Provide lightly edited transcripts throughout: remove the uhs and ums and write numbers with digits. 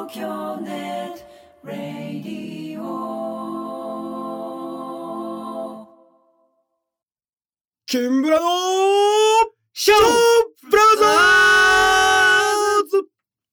東京ネットラディオキンブラのショーブラザーズ。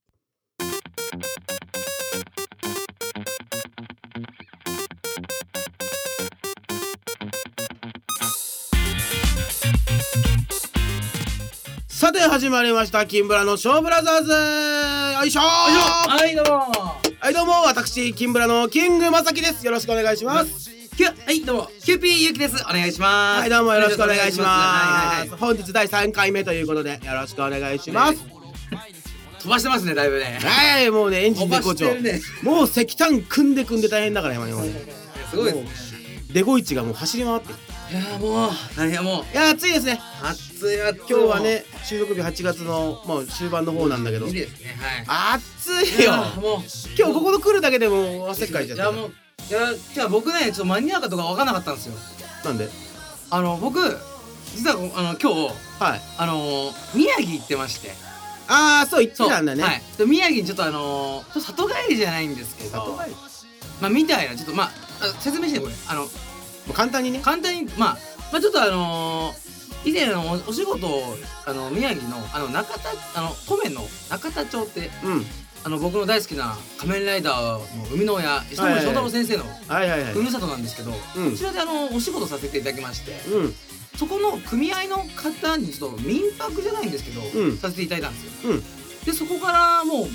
さて始まりましたキンブラのショーブラザーズ。よいしょー。 はいどうもはいどうも、私キンブラのキングまさきです。よろしくお願いします。 はいどうもキューピーゆうきです。お願いします。 はいどうもよろしくお願いします。 はい本日第3回目ということでよろしくお願いします。 飛ばしてますねだいぶね。 はい、もうねエンジン絶好調、 飛ばしてるね。 もう石炭組んで大変だから今ねすごいですね。 デゴイチがもう走り回ってる。 いやもう大変もういや暑いですね。 暑い暑い。 今日はね収録日8月のもう終盤の方なんだけどいいですね。はい暑いよ。 もう今日ここの来るだけでもう汗かいちゃった。 いやもうじゃあ僕ねちょっと間に合うかとか分かんなかったんですよ。 なんで？ 僕実は今日はい。 宮城行ってまして。 ああそう言ってたんだね。 はい。で宮城にちょっとちょっと里帰りじゃないんですけど。 里帰り？ まあみたいなちょっと説明してこれもう簡単にね。 簡単にちょっと以前お仕事を宮城の中田登米の中田町って僕の大好きな仮面ライダーの生みの親石森章太郎先生のはいはいはい。 ふるさとなんですけど、こちらでお仕事させていただきまして、そこの組合の方にちょっと民泊じゃないんですけど、させていただいたんですよ。でそこからもう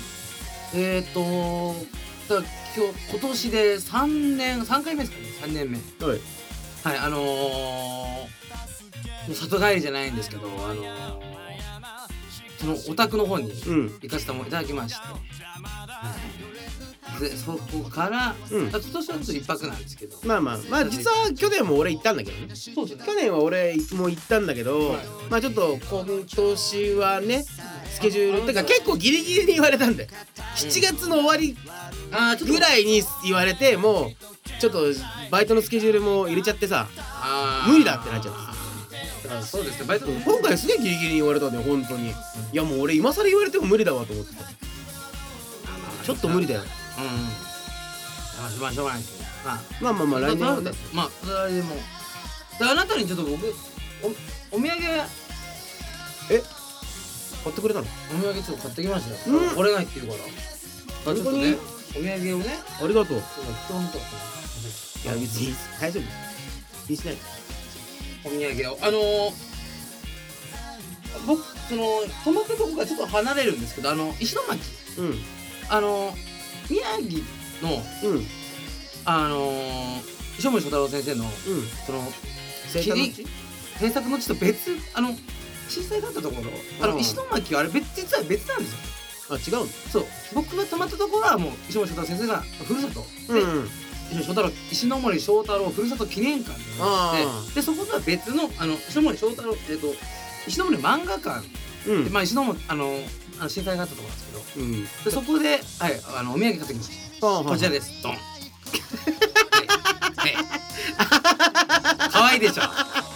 だから今年で3回目ですかね。3年目。はいもう里帰りじゃないんですけどそのお宅の方に行かせてもいただきまして、でそこから今年はちょっと一泊なんですけど、 まあ実は去年も俺行ったんだけどね。 そうですね。 去年は俺も行ったんだけど、まあちょっと今年はねスケジュールってか結構ギリギリに言われたんで、7月の終わりぐらいに言われて、もうちょっとバイトのスケジュールも入れちゃってさ、無理だってなっちゃって。 そうですね。バイト今回すげえギリギリに言われたんだよ本当に。いやもう俺今更言われても無理だわと思ってちょっと無理だよ。 しょうがないですね。 まあ来年はね。 それでもあなたにちょっと僕お土産買ってくれたの？ お土産ちょっと買ってきましたよ。これないって言うから。ちょっとねお土産をね。 ありがとう。 そうだいや別に大丈夫。気にしない。 お土産を僕泊まったとこがちょっと離れるんですけど石巻宮城の石森章太郎先生の制作の地と別震災があったところ石巻はあれ実は別なんですよ。 あ違うの？ そう僕が泊まったところはもう石森章太郎先生がふるさとで石森章太郎ふるさと記念館ってあって、でそことは別の石森章太郎石森漫画館で石森震災があったところなんですけど、でそこでお土産買ってきました。こちらです。ドン。可愛いでしょ。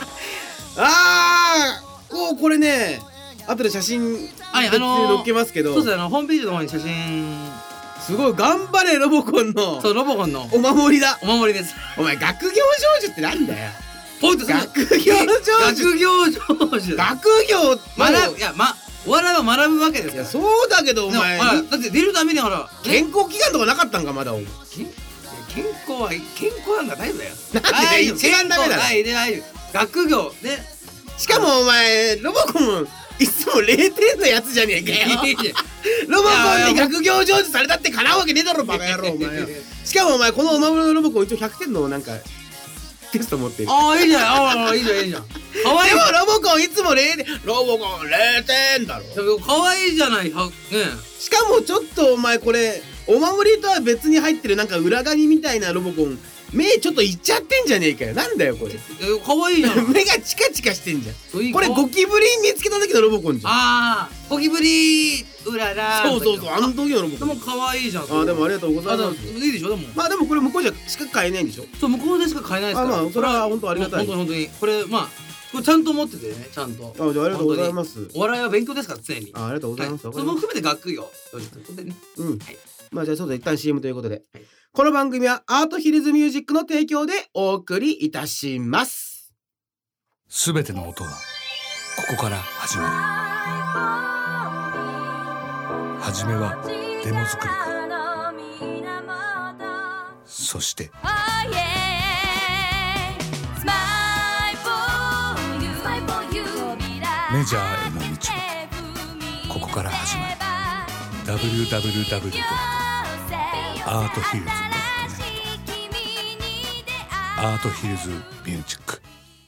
これね後で写真別に載っけますけど、 そうですホームページの方に写真すごい頑張れロボコンのロボコンのお守りだ。 お守りです。 お前学業成就ってなんだよ。 学業成就学業お笑いは学ぶわけですよ。 そうだけどお前だって出るために健康祈願とかなかったんかまだ。お前健康なんだ大丈夫だよ。 なんで一番ダメだろ。 学業ね。 しかもお前ロボコンいつも0点のやつじゃねえかよ。ロボコンで学業成就されたってかなうわけねえだろバカ野郎お前よ。しかもお前このお守りのロボコン一応100点のなんかテスト持ってる。 いいじゃん。いいじゃんかわいい。 でもロボコンいつも0点。ロボコン0点だろ。 かわいいじゃない。 しかもちょっとお前これお守りとは別に入ってるなんか裏紙みたいなロボコン目ちょっといっちゃってんじゃねえかよ。なんだよこれ。 かわいいじゃん。 目がチカチカしてんじゃん。これゴキブリ見つけた時のロボコンじゃん。 ゴキブリうらら。 そう時のロボコン。 でもかわいいじゃん。 でもありがとうございます。 いいでしょ。でもでもこれ向こうじゃしか買えないんでしょ。 そう向こうでしか買えないですから。 それは本当ありがたい。 本当にこれちゃんと持っててねちゃんと。 じゃあありがとうございます。 お笑いは勉強ですから常に。 ありがとうございます。 それも含めて学業ということでね。 まあじゃあそうだ、一旦 CM ということで、 はい、 この番組はアートヒルズミュージックの提供でお送りいたします。 すべての音はここから始まる。初めはデモ作りか、そしてメジャーへの道はここから始まる。 www.arthillz.net アートヒルズミュージック。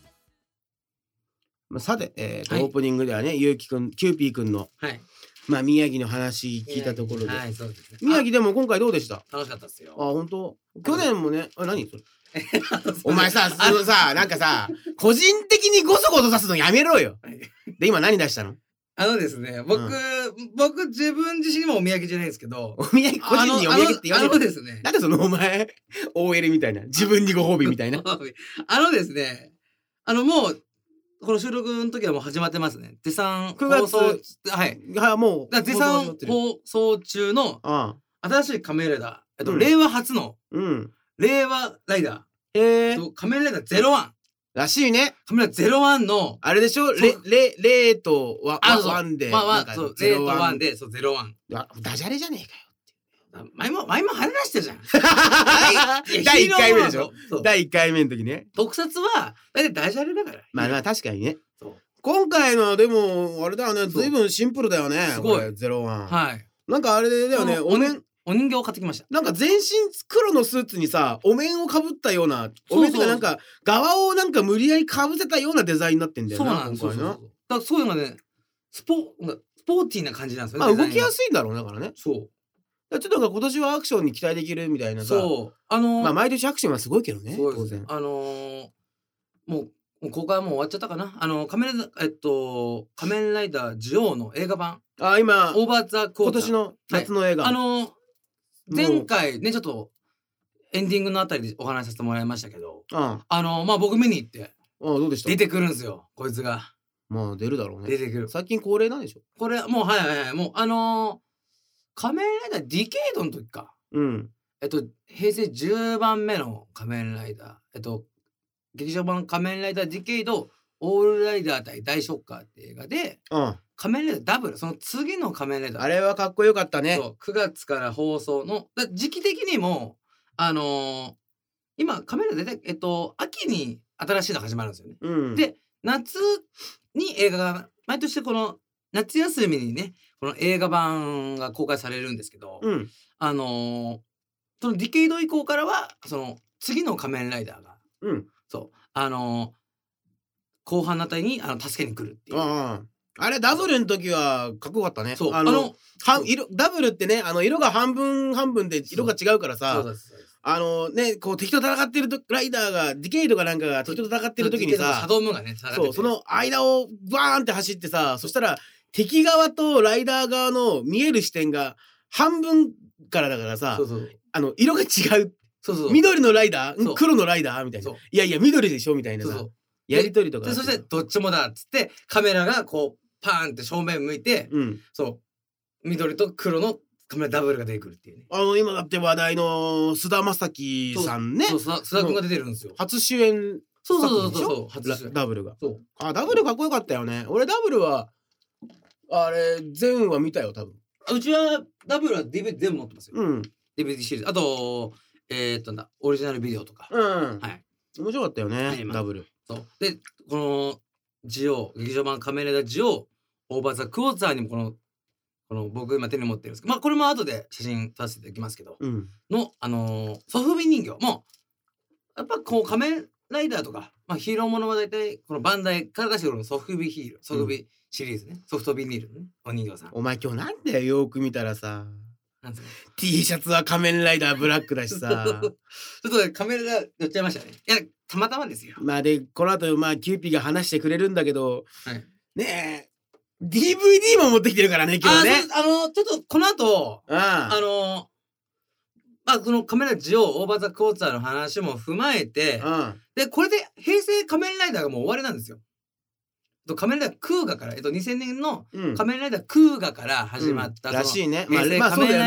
さて、 はい、 オープニングではね、ゆうきくん、キューピーくんの、 はい、 まあ宮城の話聞いたところで、 はい、そうですね、 宮城でも今回どうでした？ 楽しかったですよ。 あ、本当？去年もね、何それお前さ、さ、なんかさ、個人的にごそごそ出すのやめろよ。で、今何出したの？ ですね、僕自分自身もお土産じゃないですけど、 お土産、個人にお土産って言われる。 ですね。 なんでそのお前、OL みたいな、自分にご褒美みたいな。 ですね、もう、この収録の時はもう始まってますね。絶賛 9月放送、はい。 もう、 絶賛放送中の、新しい仮面ライダー、令和初の、令和ライダー、仮面ライダー01。 らしいね。 仮面ライダー01の、 あれでしょ？レとワンで。 まあ、そう、レとワンで、そう、01。 ダジャレじゃねえかよ。 前も話してるじゃん。 第1回目でしょ？第1回目の時ね。 特撮は、だいたいダジャレだから。 まあ確かにね。今回のでも、あれだよね、随分シンプルだよね。 すごい。 01。 はい。 なんかあれだよね、 お人形を買ってきました。 なんか全身黒のスーツにさ、お面をかぶったような、お面とかなんか、側をなんか無理やりかぶせたようなデザインになってんだよな。 そうなんですよ。だからそういうのがね、スポーティーな感じなんですよね。 まあ動きやすいんだろうね、だからね。 そう。 ちょっとなんか今年はアクションに期待できるみたいなさ。 そう。 まあ毎年アクションはすごいけどね、当然。 もう公開はもう終わっちゃったかな。仮面ライダージオウの映画版。 今、 オーバーザクォーター。 今年の夏の映画。 前回ね、ちょっとエンディングのあたりでお話しさせてもらいましたけど、まあ僕見に行って、 どうでした？ 出てくるんですよ、こいつが。 まあ出るだろうね。 出てくる。 最近恒例なんでしょ？ これ、もう、はいはいはい。もう、仮面ライダーディケイドの時か。平成10番目の仮面ライダー。劇場版仮面ライダーディケイド、オールライダー対大ショッカーって映画で、仮面ライダーダブル、その次の仮面ライダー。 あれはかっこよかったね。 そう、9月から放送の、時期的にも、今、仮面ライダー秋に新しいの始まるんですよね。で、夏に映画が、毎年この夏休みにね、この映画版が公開されるんですけど、そのディケイド以降からは、その次の仮面ライダーが、そう、後半のあたりに助けに来るっていう。 あれダブルの時はかっこよかったね。 そう、 ダブルってね、色が半分半分で色が違うからさ、こう敵と戦ってるライダーが、ディケイドがなんかが敵と戦ってる時にさ、 シャドウムーンがね、 そう、その間をバーンって走ってさ、そしたら敵側とライダー側の見える視点が半分からだからさ、色が違う。緑のライダー、黒のライダーみたいな。いやいや緑でしょみたいなさ、やりとりとか。 そしてどっちもだっつってカメラがこうパーンって正面向いて、そう緑と黒のカメラダブルが出てくるっていうね。 今だって話題の菅田将暉さんね。 そう、菅田君が出てるんですよ。 初主演。 そう初主演。 ダブルが。ダブルかっこよかったよね。俺ダブルはあれ全話見たよ多分。 うちはダブルは DVD 全部持ってますよ。DVD シリーズ。あとオリジナルビデオとか。はい。 面白かったよね、ダブル。 そう。で、このジオ劇場版仮面ライダージオオーバーザクォーターにもこの僕今手に持ってるんですけど、まあこれも後で写真撮らせていただきますけど、のソフビ人形もやっぱこう仮面ライダーとか、まあヒーローものは大体このバンダイから出してくるソフビヒーロー、ソフビシリーズね、ソフトビニールのね、お人形さん。 お前今日なんだよ、よく見たらさ。T シャツは仮面ライダーブラックだしさ。 ちょっとね、仮面ライダー寄っちゃいましたね。いや、たまたまですよ。 まあで、この後、まあ、キューピーが話してくれるんだけど、ねえ、DVD も持ってきてるからね、今日ね。 ちょっとこの後、まあ、この仮面ライダージオオーバーザクォーターの話も踏まえて、で、これで平成仮面ライダーがもう終わりなんですよ。仮面ライダークーガから、2000年の仮面ライダークーガから始まった、 らしいね。 平成仮面ライダ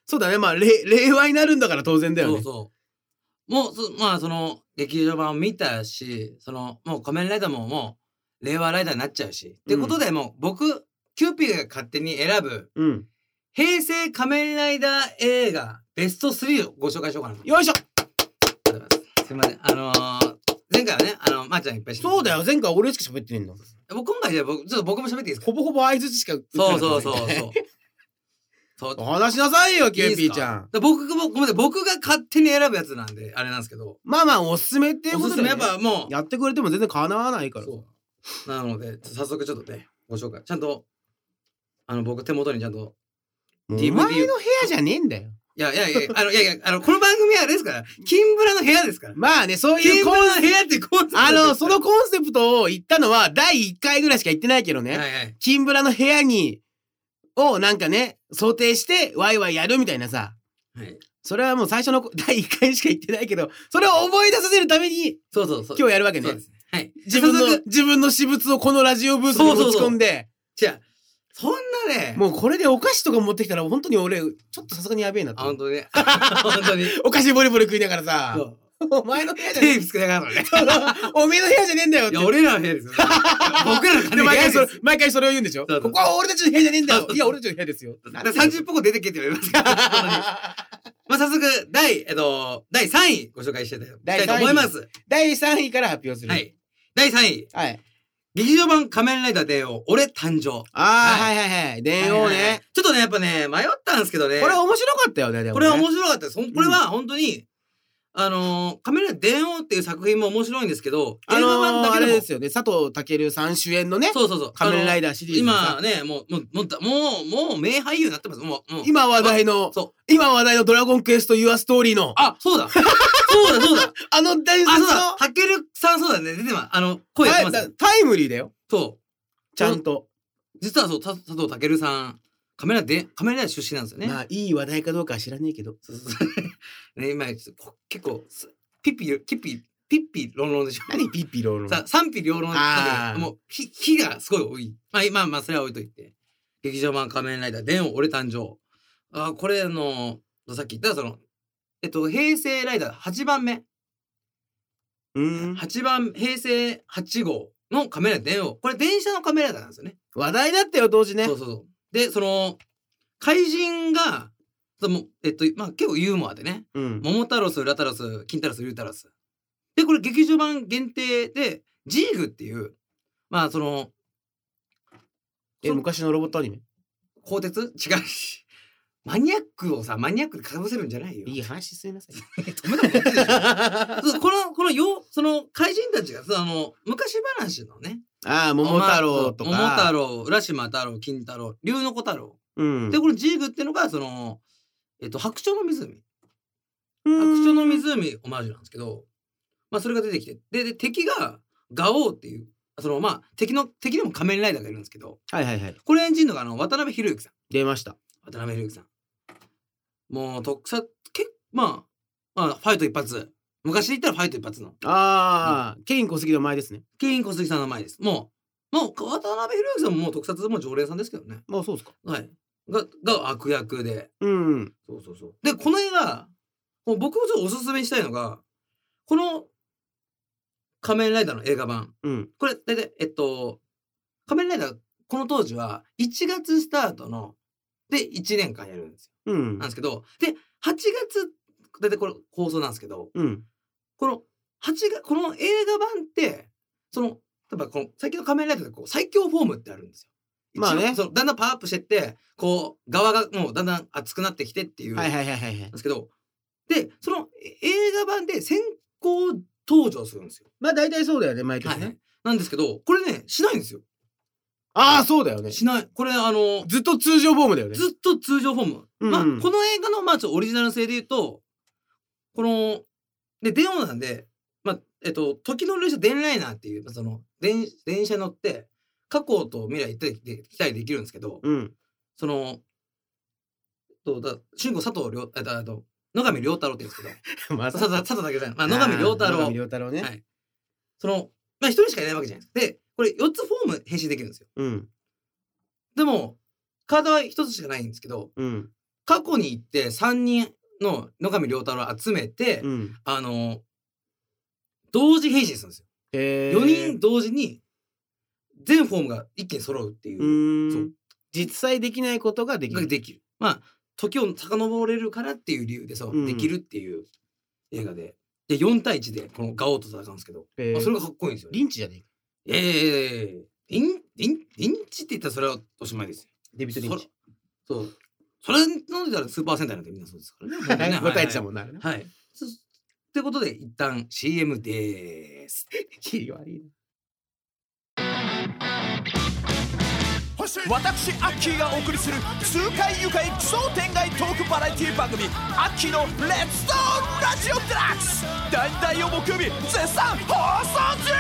そうだね、まあ令和になるんだから当然だよね。 そうそうもうまあその劇場版を見たし、そのもう仮面ライダーももう令和ライダーになっちゃうし、ってことでもう僕キューピーが勝手に選ぶうん。 平成仮面ライダー映画ベスト3をご紹介しようかなと。 よいしょ。 すいません。前回はね、まーちゃんいっぱいそうだよ、前回俺しか喋ってねえんだもん。 今回じゃあちょっと僕も喋っていいですか。 ほぼほぼ相づちしか打ってなそうかったそうそうそう。そうお話しなさいよ、キューピーちゃん。 僕もごめんなさい、僕が勝手に選ぶやつなんであれなんですけど、 まあまあ、おすすめっていうおすすめことでね、 やっぱもうやってくれても全然かなわないから。 そうなので早速ちょっとねご紹介ちゃんと僕手元にちゃんともう DVD お前の部屋じゃねえんだよ。 いやこの番組はあれですから金ブラの部屋ですから。 まあね、そういう金ブラの部屋ってコンセプトそのコンセプトを言ったのは第1回ぐらいしか言ってないけどね。 はいはい金ブラの部屋をなんかね、想定してワイワイやるみたいなさ。 はいそれはもう最初の第1回しか言ってないけど、それを思い出させるためにそうそうそう今日やるわけねそうで。すねはい自分の私物をこのラジオブースに持ち込んで、 じゃあそんなねもうこれでお菓子とか持ってきたら本当に俺、ちょっとさすがにやべえなと。 本当にね本当にお菓子ボリボリ食いながらさ、 そうお前の部屋じゃねテレビつけながらねえ、おめえの部屋じゃねえんだよっていや。俺らの部屋ですよ僕らので部屋です毎回それを言うんでしょ。 そうそうここは俺たちの部屋じゃねえんだよ。 そうそういや、俺たちの部屋ですよ。 だから30分後出てけって言われますから本当にまあ早速第3位ご紹介したいと思います。 第3位から発表する。 は。い。第3位。 はい。 劇場版仮面ライダー電王、俺誕生。 ああ、 ははいはいはい。電王はいはいはいね。 ちょっとね、やっぱね、迷ったんですけどね。 これ面白かったよね、でもね。 これは面白かったです。これは本当に、仮面ライダー電王っていう作品も面白いんですけど、映画版だけあでもれですよね。佐藤健さん主演のね、 そうそうそう。 仮面ライダーシリーズのさ今ね、もう名俳優になってます。もう今話題のドラゴンクエストユアストーリーの、 あ、そうだそうだあの伝説あ、 の、 そうだたけるさんそうだね。出てます。声やってます。 タイムリーだよ。 そう。 ちゃんと。 実はそう、佐藤健さん、仮面ライダー出身なんですよね。 まあ、いい話題かどうかは知らねえけど。 そうね、今、結構、ピッピロンロンでしょ。 何ピッピローロン。 さ、賛否両論あーもう、火がすごい多い。まあ、それは置いといて。劇場版仮面ライダー、電王、俺誕生。これさっき言った、平成ライダー8番目。平成8号の仮面ライダー電王。これ電車の仮面ライダーなんですよね。 話題だったよ、当時ね。 そうそうそう。で、怪人が、まあ結構ユーモアでね。 うん。 桃太郎ス、ラタロス、金太郎ス、リュウタロス。で、これ劇場版限定で、ジーグっていう、まあ昔のロボットアニメ。 鋼鉄違うし。マニアックでかぶせるんじゃないよ。 いい話すいません。 止めたことないでしょその怪人たちが昔話のね。 ああ、桃太郎とか。 桃太郎、浦島太郎、金太郎、龍の子太郎。 うん。 で、これジーグっていうのが、白鳥の湖。白鳥の湖オマージュなんですけど、まあそれが出てきて、で、敵がガオーっていう、まあ敵でも仮面ライダーがいるんですけど、 はいはいはい。 これ演じるのが渡辺裕之さん。 出ました。 渡辺裕之さん。もうまあファイト一発。昔で言ったらファイト一発の。 ああ、ケイン小杉の前ですね。 ケイン小杉さんの前です。もう渡辺裕之さんももう特撮も常連さんですけどね。 まあそうですか。 はい。が悪役で。 うん。 そう。で、この映画、もう僕もちょっとおすすめにしたいのが、この仮面ライダーの映画版。 うん。 これ、大体、仮面ライダー、この当時は1月スタートで1年間やるんですよ。 うんなんですけど、で、8月、大体これ放送なんですけど、 うん。 この映画版って、例えば最近の仮面ライダーで最強フォームってあるんですよ。 まあねだんだんパワーアップしてって、側がもうだんだん熱くなってきてっていう。 はいはいはいはいはいなんですけど、で、その映画版で先行登場するんですよ。 まあ大体そうだよね、毎年はいね。 なんですけど、これね、しないんですよ。 ああ、そうだよね。 しない。これずっと通常フォームだよね。 ずっと通常フォーム。 うんまあ、この映画の、まあ、ちょっとオリジナル性で言うと、電王なんで、まあ、時の列車電ライナーっていう、電車乗って、過去と未来行ってきたりできるんですけど、 うん。 主人公佐藤野上良太郎って言うんですけど、 まあ佐藤健さん、まあ、野上良太郎。 野上良太郎ね。 はい。まあ、一人しかいないわけじゃないですか。で、これ4つフォーム変身できるんですよ。 うん。 でも、体は1つしかないんですけど、 うん。 過去に行って3人の野上良太郎を集めて、同時変身するんですよ。4人同時に全フォームが一気に揃うっていう。そう実際できないことができる。 まあ時を遡れるからっていう理由でできるっていう映画で4対1でこのガオと戦うんですけど、それがかっこいいんですよ、ね。 リンチじゃねえか。リンチって言ったらそれはおしまいですよ。 デビッド・リンチ。 そう。それ飲んでたらスーパー戦隊なんてみんなそうですからね。 5対1だもんな。 はい。ってことで一旦 CM でーす。 キリ悪いな。 私アッキーがお送りする痛快愉快奇想天外トークバラエティ番組アッキーのレッツトークラジオデラックス大々を木曜日絶賛放送中。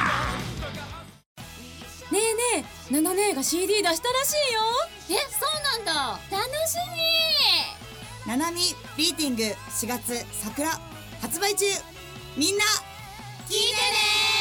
ねえねえ、ナナ姉が CD 出したらしいよ。そうなんだ。楽しみ。 ナナミビーティング4月桜発売中。みんな聞いてね。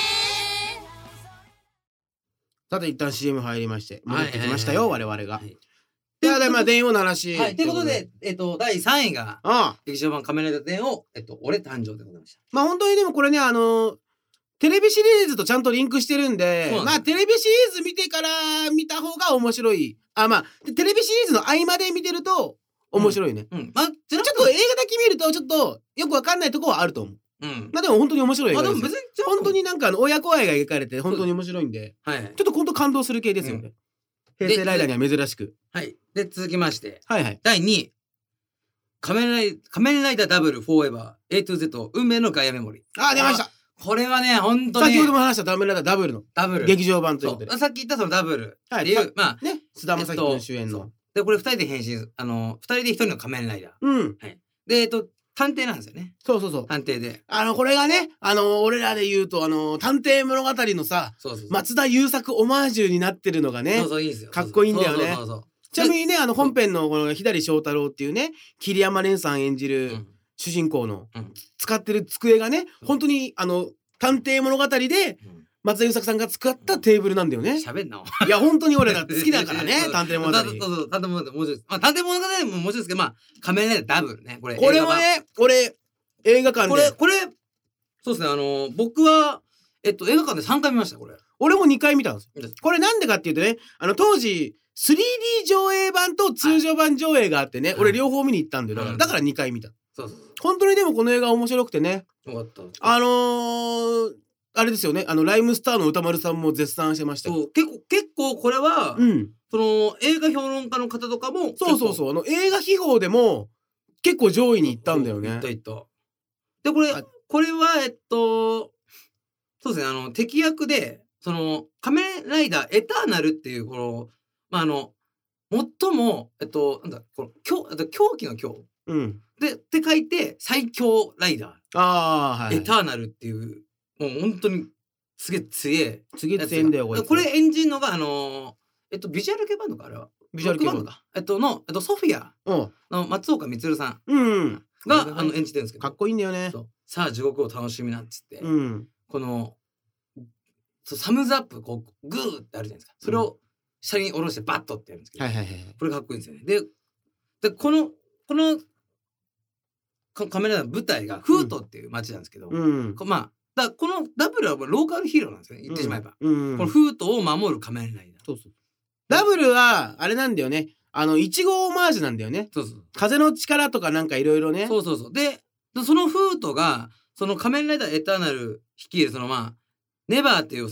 さて一旦 CM 入りまして戻ってきましたよ、我々が。 ではまあ電王の話。 はい。ということで第3位が劇場版仮面ライダー電王俺誕生でございました。 まあ本当にでもこれねテレビシリーズとちゃんとリンクしてるんで、まあテレビシリーズ見てから見た方が面白い。まあテレビシリーズの合間で見てると面白いね。まあちょっと映画だけ見るとちょっとよくわかんないところはあると思う。まあでも本当に面白い映画ですよ。本当になんか親子愛が描かれて本当に面白いんで、ちょっと本当感動する系ですよね。平成ライダーには珍しく。 はい。で続きまして、 第 2位仮面ライダーダブルフォーエバー A to Z 運命のガイアメモリー。 出ました。 これはね本当に先ほども話した仮面ライダーダブルの劇場版ということで。 さっき言ったそのダブルっていうまあね菅田将暉君主演の。 でこれ2人で変身2人で1人の仮面ライダー。はい。で探偵なんですよね。 そう探偵でこれがね俺らで言うと探偵物語のさ松田優作オマージュになってるのがねかっこいいんだよね。ちなみにね本編のこの左翔太郎っていうね桐山蓮さん演じる主人公の使ってる机がね本当に探偵物語で松田優作さんが使ったテーブルなんだよね。 喋んな。 いや本当に俺ら好きだからね探偵物語。 探偵物語面白いです。探偵物語も面白いですけど仮面ライダーダブルねこれもね俺映画館でこれそうですね僕は映画館で3回見ましたこれ。 俺も2回見たんです。これなんでかっていうとね当時 3D 上映版と通常版上映があってね、俺両方見に行ったんだよ。だから2回見た。本当にでもこの映画面白くてね。 よかった。 あれですよねライムスターの歌丸さんも絶賛してました。 結構これはその映画評論家の方とかもそう映画秘宝でも結構上位に行ったんだよね。 いったでこれはそうですね敵役でその仮面ライダーエターナルっていうこの最もなんだこの狂気の狂でって書いて最強ライダーエターナルっていうもう本当にすげえ強え強いんだよこれ演じるのがビジュアル系バンドかあれはビジュアル系バンドかソフィアの松岡充さんが演じてるんですけどかっこいいんだよね。 さあ地獄を楽しみなっつってこのサムズアップこうグーってあるじゃないですか。それを下に下ろしてバットってやるんですけどこれかっこいいんですよね。でこのカメラの舞台がフートっていう街なんですけどこのダブルはローカルヒーローなんですよね言ってしまえば。このフートを守る仮面ライダー。 ダブルはあれなんだよねイチゴオマージュなんだよね。風の力とかなんかいろいろね。 でそのフートがその仮面ライダーエターナル率いるネバーっていう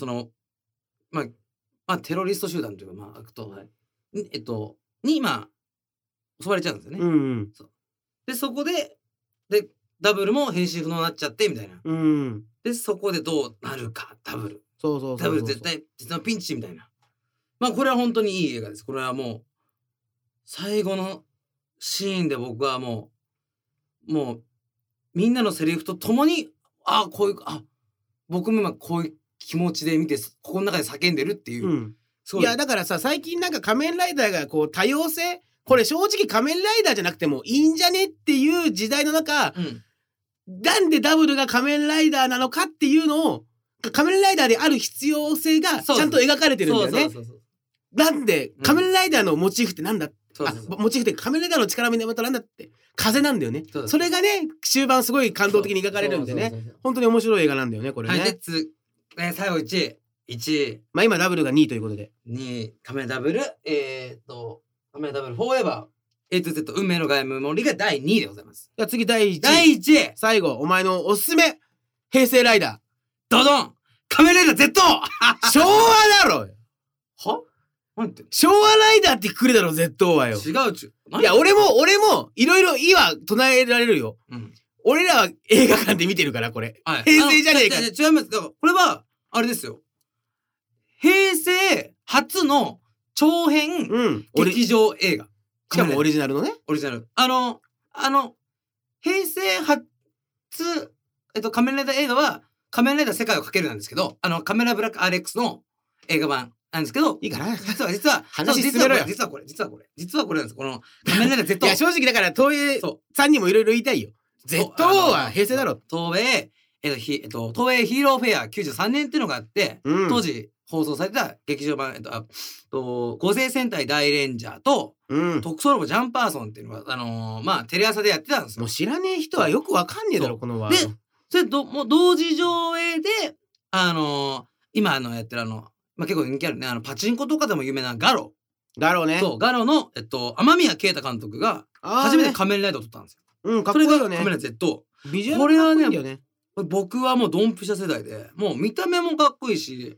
テロリスト集団というか悪党に襲われちゃうんですよね。でそこでダブルも変身不能になっちゃってみたいな。でそこでどうなるかダブル絶対実のピンチみたいな。これは本当にいい映画です。これはもう最後のシーンで僕はもうみんなのセリフとともに僕も今こういう気持ちで見てここの中で叫んでるっていう。 いやだからさ最近なんか仮面ライダーがこう多様性これ正直仮面ライダーじゃなくてもいいんじゃねっていう時代の中、なんでダブルが仮面ライダーなのかっていうのを仮面ライダーである必要性がちゃんと描かれてるんだよね。なんで仮面ライダーのモチーフってなんだそうそうそうモチーフで仮面ライダーの力の源なんだって風なんだよね。 そうですそれがね終盤すごい感動的に描かれるんでね、 そうそうそうそう本当に面白い映画なんだよねこれね。 はい、で最後1位まあ今ダブルが2位ということで。 2位仮面ダブル仮面ダブルフォーエバー A to Z 運命のガイムモリが第2位でございます。 じゃあ次第1位。 第1位最後お前のおすすめ平成ライダドドン仮面ライダー Z ー昭和だろは何言ってん昭和ライダーってくれだろ Z はよ。 の違うちゅいや俺もいろいろいいは唱えられるよ。 うん俺らは映画館で見てるからこれ、 はい、 平成じゃねえか。 違います。だからこれはあれですよ。平成初の長編うん劇場映画。 しかもオリジナルのね。 オリジナル。平成初仮面ライダー映画は仮面ライダー世界をかけるなんですけど、仮面ライダーブラック RX の映画版なんですけど、 いいかな。 実は話進めろよ。 実はこれなんです。この仮面ライダー Z いや正直だから東映さんにもいろいろ言いたいよ。Z は平成だろ。 東映ヒーローフェア93年っていうのがあって、 うん当時放送された劇場版五星戦隊大レンジャーとうん。 特捜ロボジャンパーソンっていうのがまあテレ朝でやってたんですよ。 もう知らねえ人はよくわかんねえだろこのワード。 でそれもう同時上映で今やってるまあ結構人気あるねパチンコとかでも有名なガロ。 だろうね。 そうガロの雨宮啓太監督が初めて仮面ライダーを撮ったんですよ。 うんかっこいいよね。 それが仮面ライダー Z。 ビジュアルがかっこいいんだよね。 僕はもうドンピシャ世代でもう見た目もかっこいいし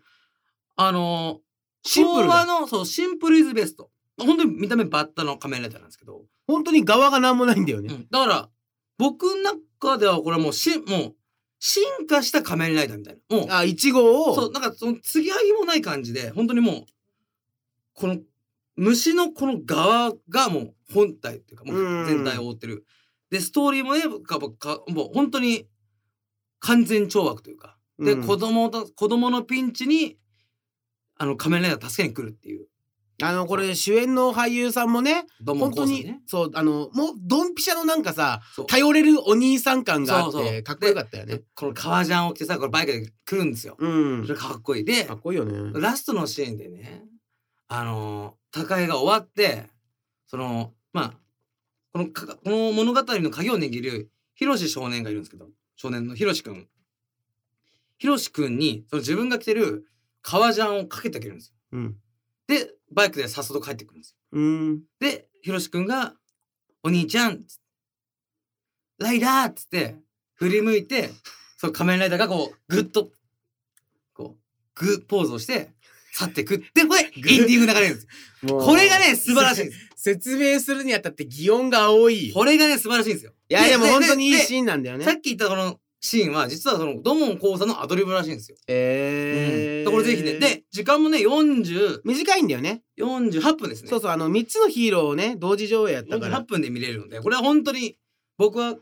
シンプルだ。 シンプルイズベスト。本当に見た目バッタの仮面ライダーなんですけど、 本当に側がなんもないんだよね。 だから僕の中ではこれはもう進化した仮面ライダーみたいな。もう 1号を。 そうなんかその継ぎはぎもない感じで本当にもうこの虫のこの側がもう本体っていうかもう全体を覆ってる。でストーリーもねもう本当に完全懲悪というかで、子供のピンチに仮面ライダー助けに来るっていうこれ主演の俳優さんもね本当にねそうもうドンピシャのなんかさそう頼れるお兄さん感があっそうてかっこよかったよね。 この革ジャンを着てさこれバイクで来るんですよ。 うんそれかっこいいでかっこいいよね。 ラストのシーンでね戦いが終わってまあこの物語の鍵を握るヒロシ少年がいるんですけど少年のヒロシ君に自分が着てる革ジャンをかけてあげるんですよ。 うんでバイクでさっそと帰ってくるんですよ。でヒロシ君が「お兄ちゃん」ライダーっつって振り向いて仮面ライダーがこうグッとこうグーポーズをして去ってくってこれエンディング流れるんですよ。これがね素晴らしいんです。 説明するにあたって擬音が多い。 これがね素晴らしいんですよ。 いやでも本当にいいシーンなんだよね。 さっき言ったこのシーンは実は土門光さんのアドリブらしいんですよ。これぜひね。で時間もね短いんだよね。 48分ですね。 そう3つのヒーローをね同時上映やったから 48分で見れるのでこれは本当に僕は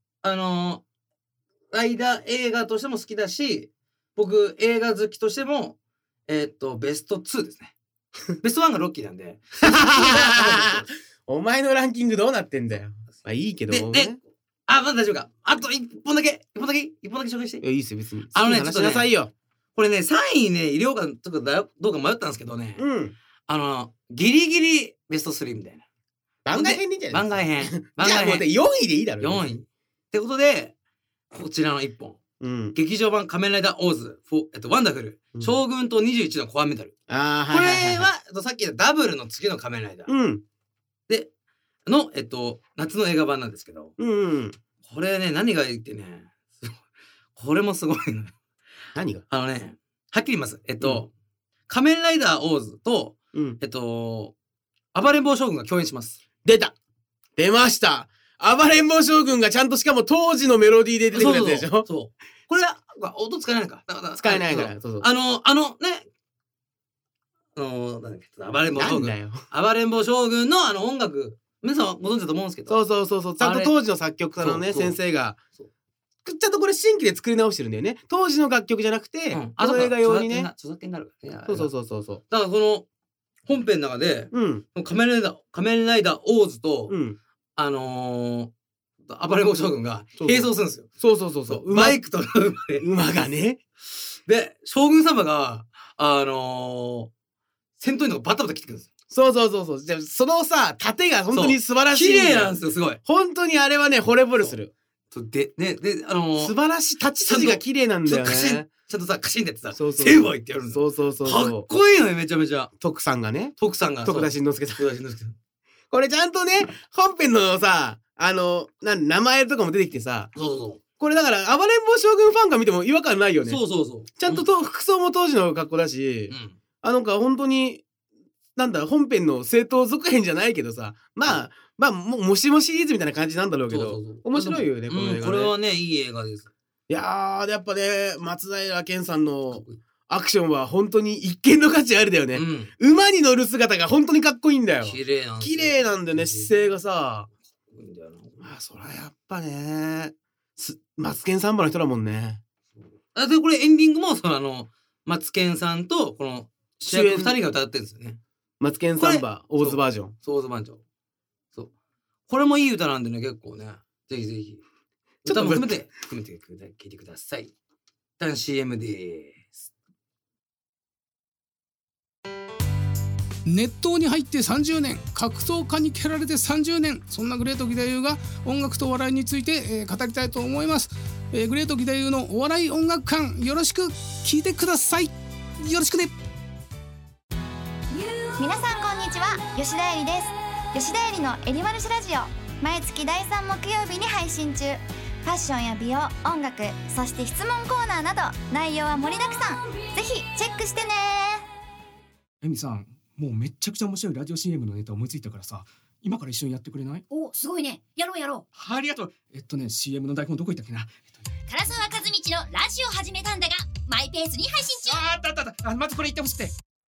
ライダー映画としても好きだし僕映画好きとしてもベスト2ですね。ベスト1がロッキーなんでお前のランキングどうなってんだよ。まあいいけどね。 まだ大丈夫か。あと1本だけ紹介して。 いいっすよ別に。 ね話しなさいよ。 これね3位ね入れようかとかどうか迷ったんですけどね。ギリギリベスト3みたいな。 番外編でいいんじゃない番外編。 じゃあもう4位でいいだろ。 4位。ってことでこちらの1本。劇場版仮面ライダーオーズワンダフル将軍と21のコアメタル。これはさっき言ったダブルの次の仮面ライダー。で夏の映画版なんですけど、これね何がいいってねこれもすごいのよ。 何がはっきり言います。仮面ライダーオーズと暴れん坊将軍が共演します。 出ました。暴れん坊将軍がちゃんとしかも当時のメロディーで出てくるやつでしょ。 そうこれは音使えないのか。 使えないから。ね暴れん坊将軍暴れん坊将軍の音楽皆さんご存知だと思うんですけどそうちゃんと当時の作曲家のね先生がちゃんとこれ新規で作り直してるんだよね。当時の楽曲じゃなくてあの映画用にね。 著作権になる。 そうだからこの本編の中で仮面ライダーオーズと暴れん坊将軍が並走するんですよ。 そうバイクと馬がね。 で将軍様が戦闘員とかバタバタ来てくるんですそうでそのさ盾が本当に素晴らしい。 綺麗なんですよすごい。 本当にあれはね惚れ惚れする。 で素晴らしい立ち筋が綺麗なんだよね。 ちゃんとさカシンってやってさそう成敗ってやるんだよ。 そうかっこいいのよめちゃめちゃ。 徳さんがね徳さんが徳田新之助さん徳田新之助さんこれちゃんとね本編のさ名前とかも出てきてさそうこれだから暴れん坊将軍ファンが見ても違和感ないよね。 そうちゃんと服装も当時の格好だし、なんか本当になんだ本編の正統続編じゃないけどさまあもしもシリーズみたいな感じなんだろうけど面白いよねこの映画ね。 これはねいい映画です。 いやーやっぱね松平健さんのアクションは本当に一見の価値あるだよね。馬に乗る姿が本当にかっこいいんだよ。綺麗なんだよね姿勢がさ。まあそらやっぱねマツケンサンバの人だもんね。 でこれエンディングもマツケンさんとこの主役2人が歌ってるんですよね。 マツケンサンバオーズバージョン。 オーズバージョン。そうこれもいい歌なんでね結構ねぜひぜひ歌も含めて聴いてください。一旦 CM でーす。 熱湯に入って30年、格闘家に蹴られて30年、そんなグレート義太夫が音楽と笑いについて、語りたいと思います。グレート義太夫のお笑い音楽館、よろしく聞いてください。よろしくね。 皆さんこんにちは、吉田絵里です。吉田絵里のエリマルシラジオ、毎月第3木曜日に配信中。ファッションや美容、音楽、そして質問コーナーなど内容は盛りだくさん。ぜひチェックしてね。 エミさん、もうめっちゃくちゃ面白いラジオ CM のネタ思いついたからさ、今から一緒にやってくれない？ お、すごいね。やろう。 ありがとう。CM の台本どこ行ったっけな。 唐沢和道のラジオ始めたんだがマイペースに配信中。 あったまずこれ言ってほしくて。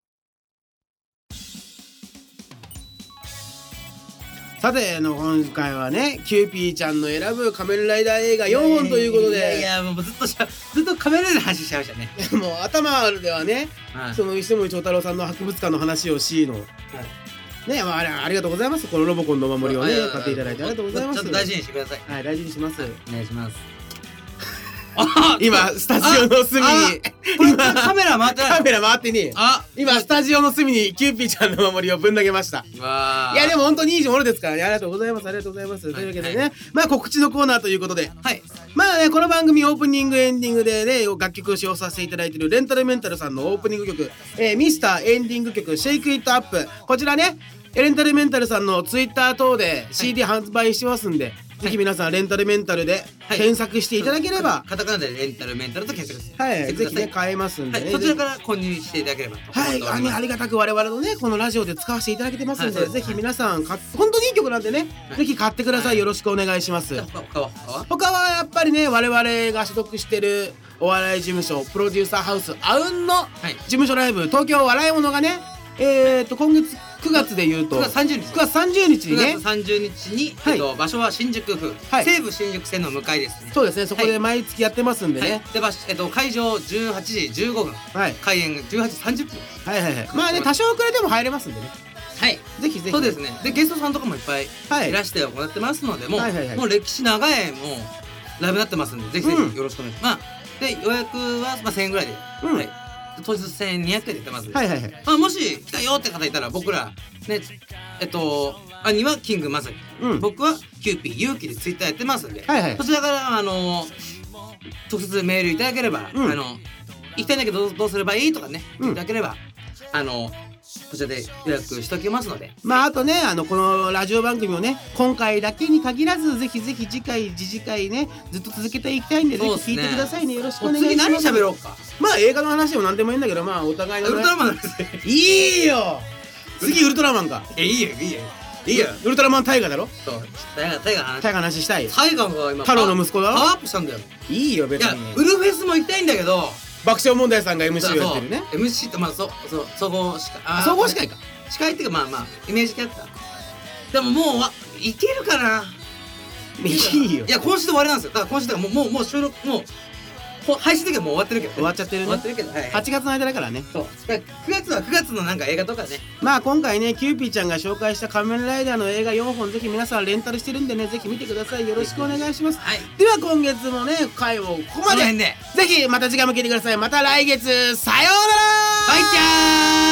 さて今回はねキューピーちゃんの選ぶ仮面ライダー映画4本ということで、 いやもうずっと仮面ライダーの話しちゃいましたね。 もう頭ではね、その石森章太郎さんの博物館の話をしの、ね、ありがとうございます。このロボコンのお守りをね買っていただいてありがとうございます。 ちょっと大事にしてください。 はい、大事にします。 お願いします。 今スタジオの隅にカメラ回ってねえ。今スタジオの隅にキューピーちゃんのお守りをぶん投げました。いやでも本当にいいものですからね。ありがとうございます。というわけでね、まあ告知のコーナーということで、まあねこの番組オープニングエンディングでね楽曲を使用させていただいているレンタルメンタルさんのオープニング曲、ミスターエンディング曲シェイクイットアップ、こちらねレンタルメンタルさんのツイッター等で CD 発売してますんで、ぜひ皆さんレンタルメンタルで検索していただければ、 カタカナでレンタルメンタルと検索してはいぜひね買えますんでね、 そちらから購入していただければと思っております。 ありがたく我々のねこのラジオで使わせていただけてますんで、ぜひ皆さん本当にいい曲なんでね、ぜひ買ってください。よろしくお願いします。他はやっぱりね我々が所属してるお笑い事務所プロデューサーハウスあうんの事務所ライブ東京笑い物がね今月9月でいうと9月30日にね、 9月30日に場所は新宿府西武新宿線の向かいですね。 そうですね、そこで毎月やってますんでね。 で会場18時15分、開演18時30分。 まあね多少遅れても入れますんでね。ぜひぜひ。 そうですね。でゲストさんとかもいっぱいいらして行ってますので、もう歴史長いもうライブになってますんで、ぜひぜひよろしくお願いします。で予約は1000円ぐらいで。当日1200円でやってますんで、もし来たよって方いたら僕らね兄はキングまさに、僕はキューピー勇気でツイッターやってますんで、そちらから直接メールいただければ、行きたいんだけどどうすればいいとかねいただければこちらで予約しときますので、 あとねこのラジオ番組をね今回だけに限らずぜひぜひ次回ねずっと続けていきたいんで、ぜひ聞いてくださいね。よろしくお願いします。 次何喋ろうか。 映画の話でも何でもいいんだけど、お互いのウルトラマンいいよ。次ウルトラマンか。 いいよウルトラマンタイガだろ。 タイガの話したい。 タイガが今太郎の息子だろ。 パワーアップしたんだよ。 いいよ別に。 ウルフェスも行きたいんだけど、 爆笑問題さんが MC をやってるね。 MC って総合司会か。司会っていうかイメージキャラクター。でももういけるかな。 いいよ。 いや今週で終わりなんですよ。だから今週でもう収録配信的にはもう終わってるけど、 終わっちゃってるね。 終わってるけど、 8月の間だからね。 そう9月は9月のなんか映画とかね。 今回ねキューピーちゃんが紹介した仮面ライダーの映画4本ぜひ皆さんレンタルしてるんでね、ぜひ見てください。よろしくお願いします。では今月もね回をここまで。ぜひまた次回も聞いてください。また来月さようなら。 バイチャー。